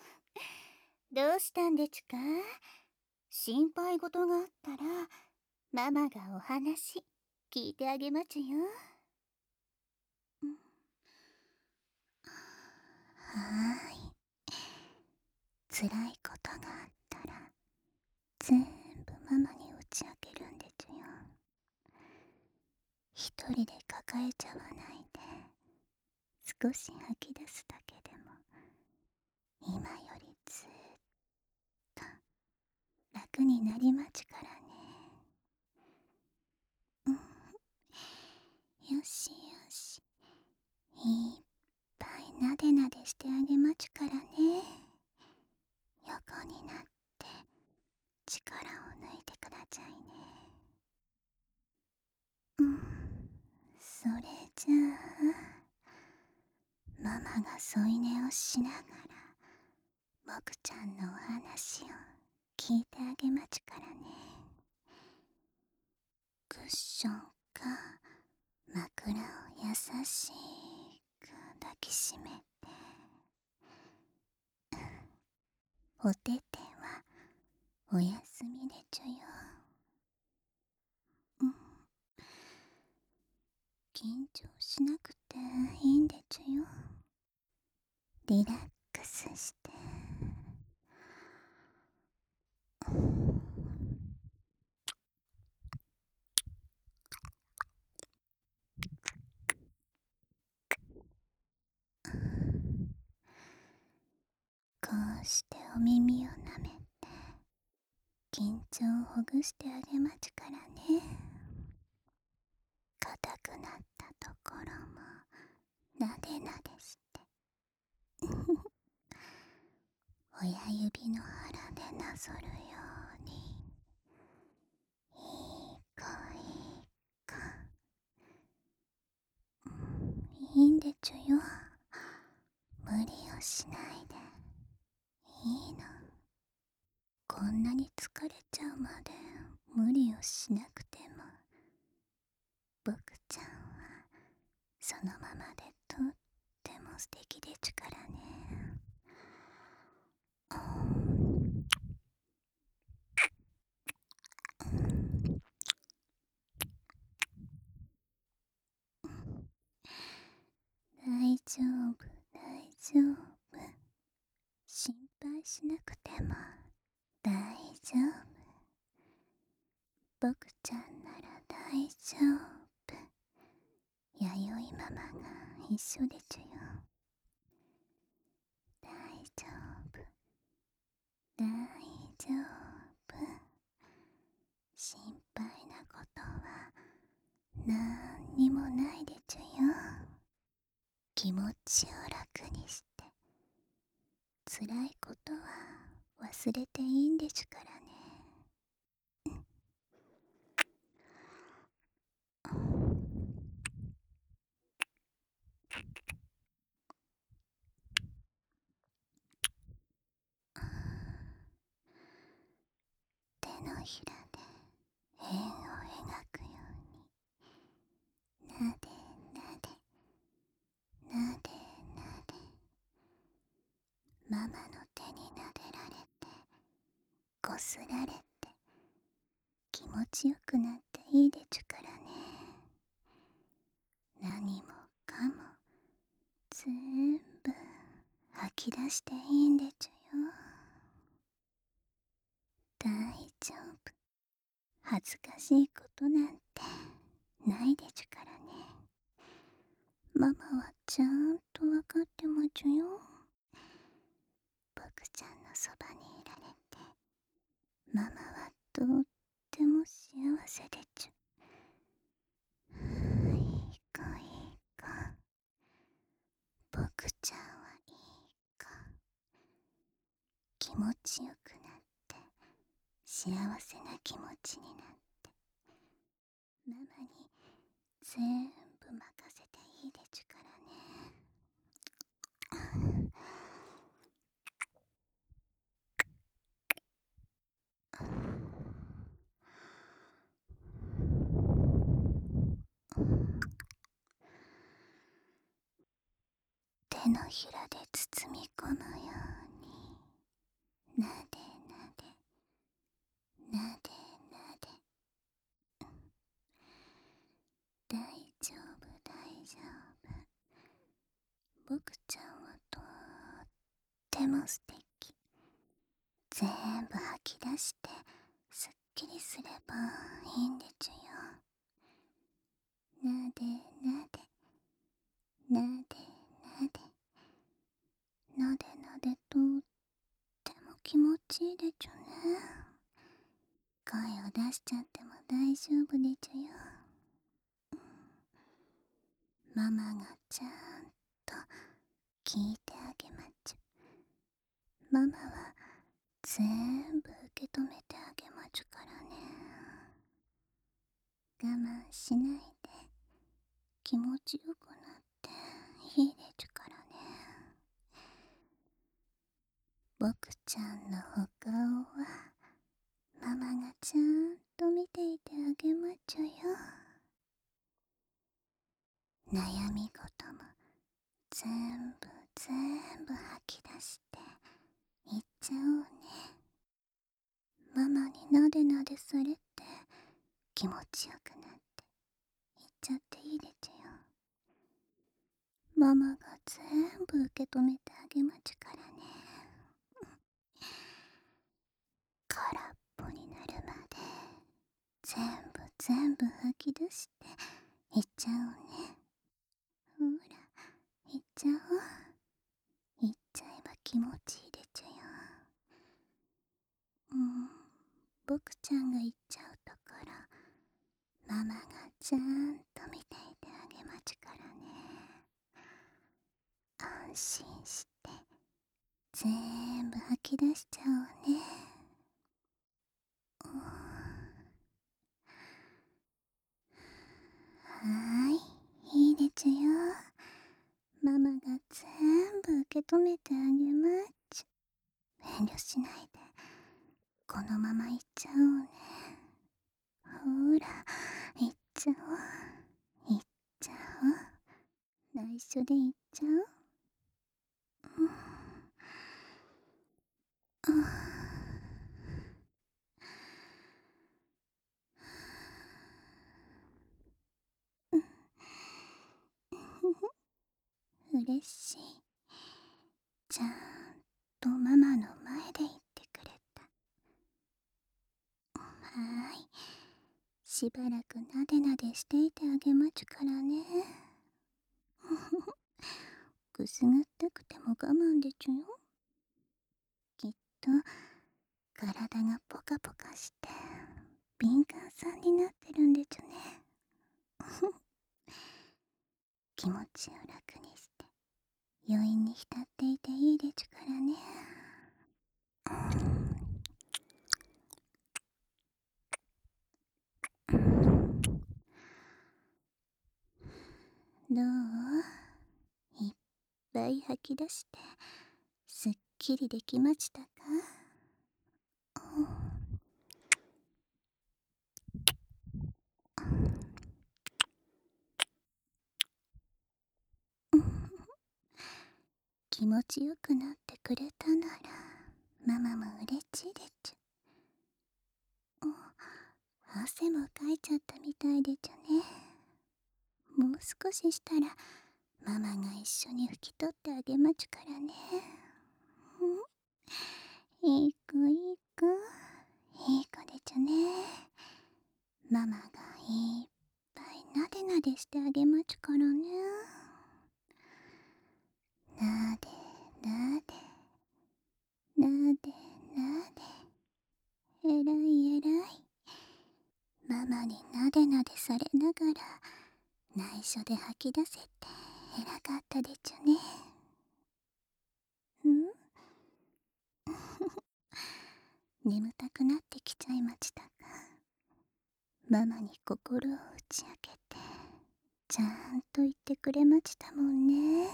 どうしたんでちゅか？心配事があったら、ママがお話聞いてあげまちゅよ。はーい。辛いことがあったら、全部ママに打ち明けるんでちゅよ。一人で抱えちゃわないで、少し吐き出すだけでも、今よりずっと楽になりまちからね。よしよし。いっぱいなでなでしてあげまちゅからね。横になって力を抜いてくださいね。それじゃあ、ママが添い寝をしながら、僕ちゃんのお話を聞いてあげまちゅからね。クッションか枕を優しく抱きしめて、おててはおやすみでちゅよ。緊張しなくていいんでちゅよ。リラックスして、こうしてお耳をなめて緊張をほぐしてあげまちゅからね。硬くなったところもなでなでして親指の腹でなぞるように、いい子いい子、いいんでちゅよ。無理をしないでいいの。こんなに疲れちゃうまで無理をしなくても、僕ちゃんはそのままでとっても素敵でちゅからね。大丈夫大丈夫、心配しなくても大丈夫。僕ちゃんなら大丈夫。弥生ママが一緒でちゅよ。大丈夫大丈夫、心配なことはなんにもないでちゅよ。気持ちを楽にして、辛いことは忘れていいんでちゅからね。手のひらで円を描くように、なでなでなでなで、ママの手になでられて、こすられて、気持ちよくなっていいでちゅからね。何もかも全部吐き出していいんでちゅよ。大丈夫、恥ずかしいことなんてないでちゅからね。ママはちゃんとわかってまちゅよ。僕ちゃんのそばにいられて、ママはとっても幸せでちゅ。いい子いい子、僕ちゃんはいい子。気持ちよくなって、幸せな気持ちになって、ママに全部任せていいでちゅからね。手のひらで包み込むように、 なでなでなでなで。大丈夫大丈夫。僕ちゃんはとっても素敵。全部吐き出してすっきりすればいいんでちゅよ。なでなでなでなでなでなで、とっても気持ちいいでちゅね。声を出しちゃっても大丈夫でちゅよ。ママがちゃんと聞いてあげまちゅ。ママは全部受け止めてあげまちゅからね。我慢しないで気持ちよくなっていいでちゅからね。僕ちゃんのお顔はママがちゃんと見ていてあげまちゅよ。悩み事も全部吐き出していっちゃおうね。ママになでなでされて気持ちよくなっていっちゃっていいでちゅよ。ママが全部受け止めてあげまちゅからね。空っぽになるまで全部吐き出していっちゃおうね。ほら、いっちゃおう。いっちゃえば気持ちいいでちゅよ。僕ちゃんがいっちゃうところママがちゃんと見ていてあげまちゅからね。安心して全部吐き出しちゃおうね。はーい、いいでちゅよ。ママが全部受け止めてあげまちゅ。遠慮しないでこのままいっちゃおうね。ほら、いっちゃおう。いっちゃおう。内緒でいっちゃおう。嬉しい。ちゃんとママの前で言ってくれた。はーい。しばらくなでなでしていてあげまちゅからね。くすぐったくても我慢でちゅよ。きっと体がポカポカして敏感さんになってるんでちゅね。気持ちを楽にして余韻に浸っていていいでちゅからね。どう？いっぱい吐き出してすっきりできましたか？気持ちよくなってくれたならママも嬉しいでちゅ。汗もかいちゃったみたいでちゅね。もう少ししたらママが一緒に拭き取ってあげまちゅからね。いい子いい子いい子でちゅね。ママがいっぱいなでなでしてあげまちゅからね。なでなでなでなで、えらいえらい。ママになでなでされながら内緒で吐き出せて偉かったでちゅね。眠たくなってきちゃいましたか？ママに心を打ち明けてちゃんと言ってくれましたもんね。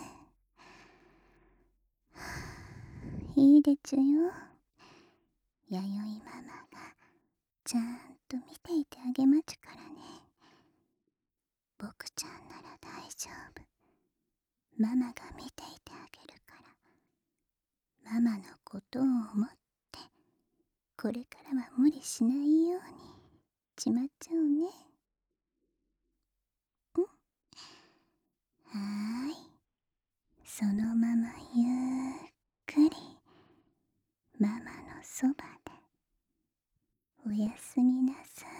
いいでちゅよ。弥生ママがちゃんと見ていてあげまちゅからね。僕ちゃんなら大丈夫。ママが見ていてあげるから。ママのことを思ってこれからは無理しないようにちまっちゃうね。はーい。そのままゆっくりママのそばでおやすみなさい。